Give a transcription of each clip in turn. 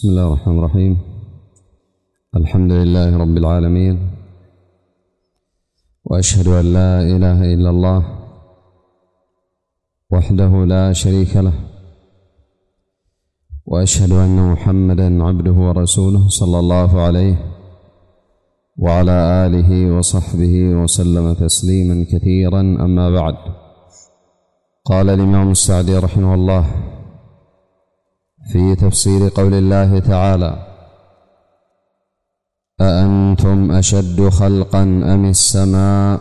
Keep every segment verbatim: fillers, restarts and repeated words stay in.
بسم الله الرحمن الرحيم. الحمد لله رب العالمين، وأشهد أن لا إله إلا الله وحده لا شريك له، وأشهد أن محمدًا عبده ورسوله صلى الله عليه وعلى آله وصحبه وسلم تسليمًا كثيرًا. أما بعد، قال الإمام السعدي رحمه الله في تفسير قول الله تعالى: أأنتم أشد خلقا أم السماء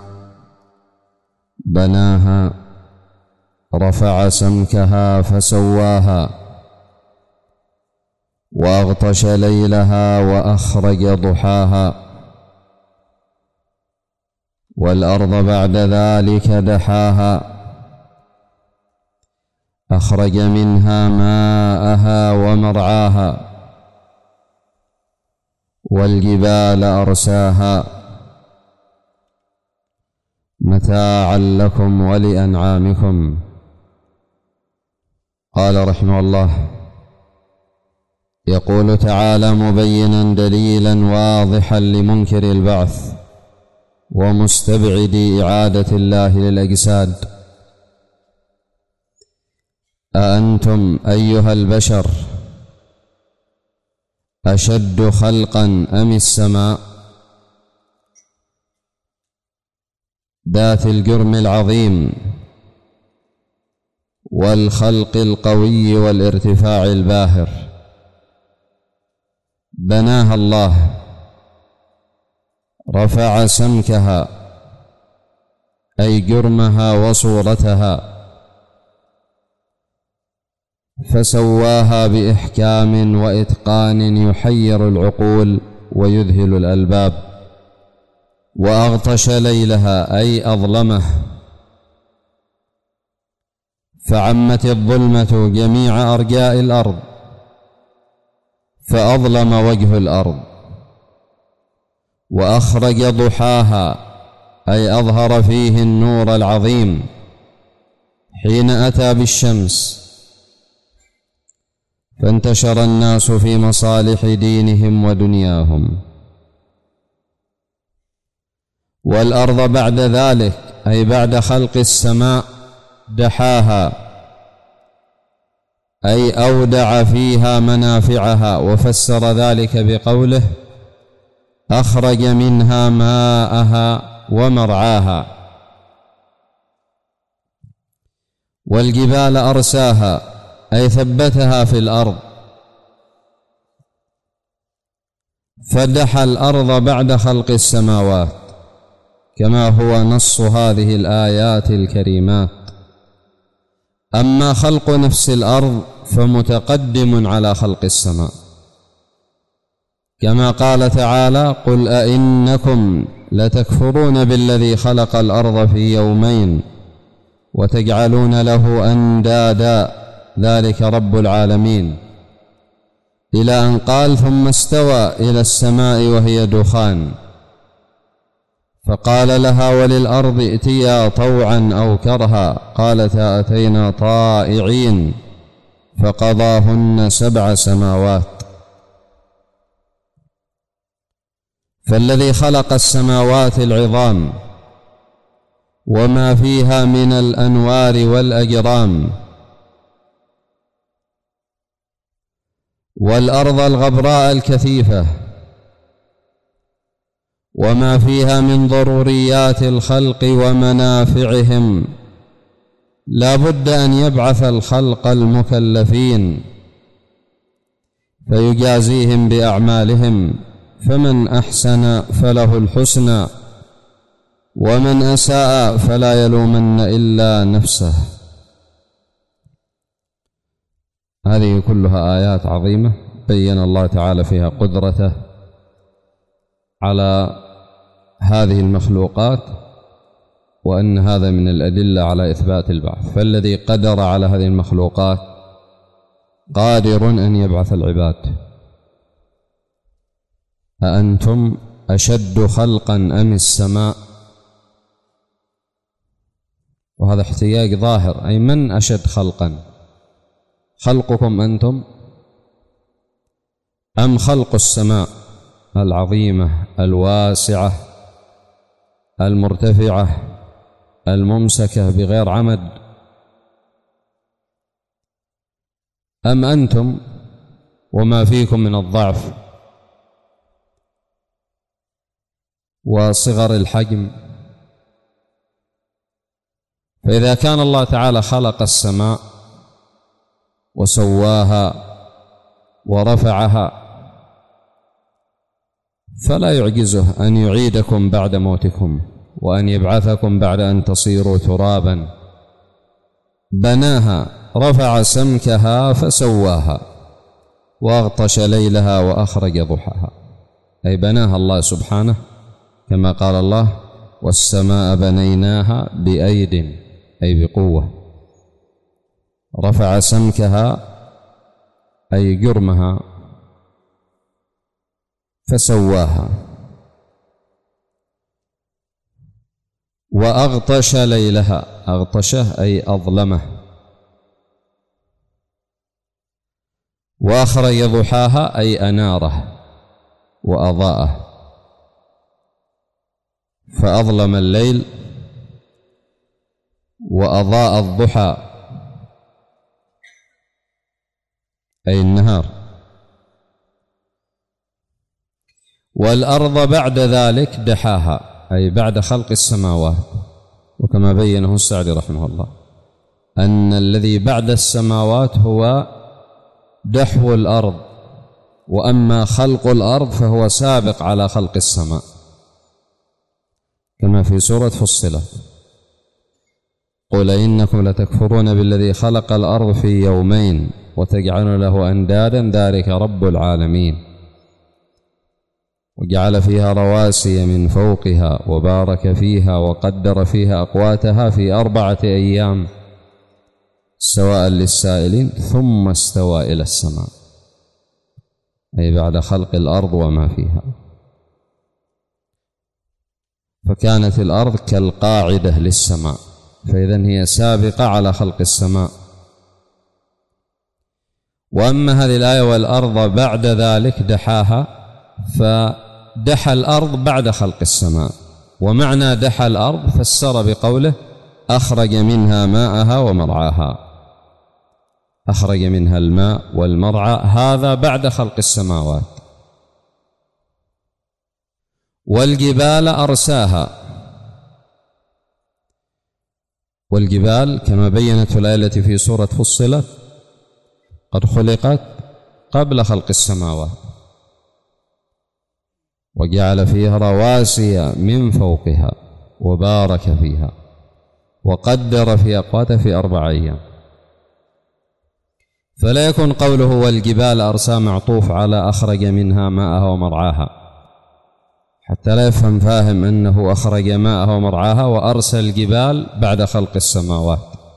بناها رفع سمكها فسواها وأغطش ليلها وأخرج ضحاها والأرض بعد ذلك دحاها أخرج منها ماءها ومرعاها والجبال أرساها متاعا لكم ولأنعامكم. قال رحمه الله: يقول تعالى مبينا دليلا واضحا لمنكر البعث ومستبعد إعادة الله للأجساد: أأنتم أيها البشر أشد خلقا أم السماء ذات الجرم العظيم والخلق القوي والارتفاع الباهر؟ بناها الله، رفع سمكها أي جرمها وصورتها، فسواها بإحكام وإتقان يحير العقول ويذهل الألباب، وأغطش ليلها أي أظلمه، فعمت الظلمة جميع أرجاء الأرض فأظلم وجه الأرض، وأخرج ضحاها أي أظهر فيه النور العظيم حين أتى بالشمس، فانتشر الناس في مصالح دينهم ودنياهم. والأرض بعد ذلك أي بعد خلق السماء دحاها أي أودع فيها منافعها، وفسر ذلك بقوله: أخرج منها ماءها ومرعاها. والجبال أرساها أي ثبتها في الأرض، فدحى الأرض بعد خلق السماوات، كما هو نص هذه الآيات الكريمات. أما خلق نفس الأرض فمتقدم على خلق السماء، كما قال تعالى: قل أئنكم لتكفرون بالذي خلق الأرض في يومين وتجعلون له أندادا ذلك رب العالمين، إلى أن قال: ثم استوى إلى السماء وهي دخان فقال لها وللأرض ائتيا طوعا أو كرها قالتا أتينا طائعين فقضاهن سبع سماوات. فالذي خلق السماوات العظام وما فيها من الأنوار والأجرام، والأرض الغبراء الكثيفة وما فيها من ضروريات الخلق ومنافعهم، لا بد أن يبعث الخلق المكلفين فيجازيهم بأعمالهم، فمن أحسن فله الحسنى ومن أساء فلا يلومن إلا نفسه. هذه كلها آيات عظيمة بين الله تعالى فيها قدرته على هذه المخلوقات، وأن هذا من الأدلة على إثبات البعث. فالذي قدر على هذه المخلوقات قادر أن يبعث العباد. أأنتم أشد خلقا أم السماء؟ وهذا احتياج ظاهر، أي من أشد خلقا؟ خلقكم أنتم أم خلق السماء العظيمة الواسعة المرتفعة الممسكة بغير عمد، أم أنتم وما فيكم من الضعف وصغر الحجم؟ فإذا كان الله تعالى خلق السماء وسواها ورفعها فلا يعجزه أن يعيدكم بعد موتكم وأن يبعثكم بعد أن تصيروا ترابا. بناها رفع سمكها فسواها وأغطش ليلها وأخرج ضحاها، أي بناها الله سبحانه كما قال الله: والسماء بنيناها بأيد، أي بقوة. رفع سمكها أي جرمها فسواها، وأغطش ليلها، أغطشه أي أظلمه، وأخرج ضحاها أي أناره وأضاءه، فأظلم الليل وأضاء الضحى أي النهار. والأرض بعد ذلك دحاها، أي بعد خلق السماوات، وكما بينه السعدي رحمه الله أن الذي بعد السماوات هو دحو الأرض، وأما خلق الأرض فهو سابق على خلق السماء كما في سورة فصلت: قل إنكم لتكفرون بالذي خلق الأرض في يومين وتجعلون له أندادا ذلك رب العالمين، وجعل فيها رواسي من فوقها وبارك فيها وقدر فيها أقواتها في أربعة أيام سواء للسائلين ثم استوى إلى السماء، أي بعد خلق الأرض وما فيها. فكانت الأرض كالقاعدة للسماء، فإذن هي سابقة على خلق السماء. وأما هذه الآية: والأرض بعد ذلك دحاها، فدحى الأرض بعد خلق السماء، ومعنى دحى الأرض فسر بقوله: أخرج منها ماءها ومرعاها، أخرج منها الماء والمرعى، هذا بعد خلق السماوات. والجبال أرساها، والجبال كما بينت الآية التي في سورة فصلت قد خلقت قبل خلق السماوات، وجعل فيها رواسي من فوقها وبارك فيها وقدر في أقواتها في أربع أيام. فلا يكون قوله والجبال أرسى معطوف على أخرج منها ماءها ومرعاها، حتى لا يفهم فاهم أنه أخرج ماءها ومرعاها وأرسل الجبال بعد خلق السماوات،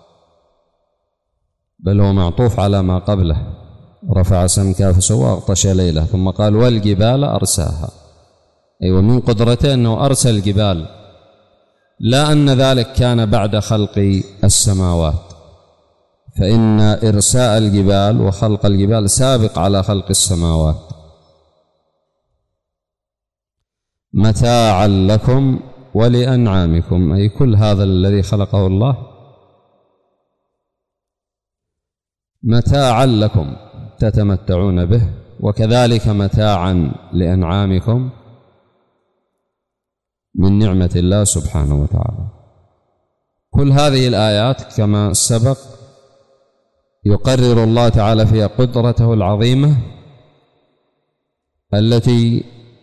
بل هو معطوف على ما قبله: رفع سمكها فسوى أغطش ليلها، ثم قال والجبال أرساها، أي أيوة ومن قدرته أنه أرسل الجبال، لا أن ذلك كان بعد خلق السماوات، فإن إرساء الجبال وخلق الجبال سابق على خلق السماوات. متاعا لكم ولأنعامكم، أي كل هذا الذي خلقه الله متاعا لكم تتمتعون به، وكذلك متاعا لأنعامكم من نعمة الله سبحانه وتعالى. كل هذه الآيات كما سبق يقرر الله تعالى فيها قدرته العظيمة التي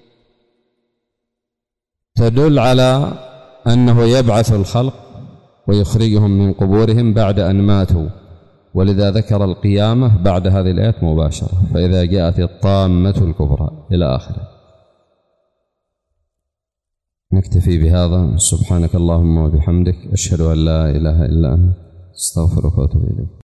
تدل على أنه يبعث الخلق ويخرجهم من قبورهم بعد أن ماتوا، ولذا ذكر القيامة بعد هذه الآيات مباشرة: فإذا جاءت الطامة الكبرى إلى آخره. نكتفي بهذا. سبحانك اللهم وبحمدك، أشهد أن لا إله إلا أنت، أستغفرك وأتوب إليك.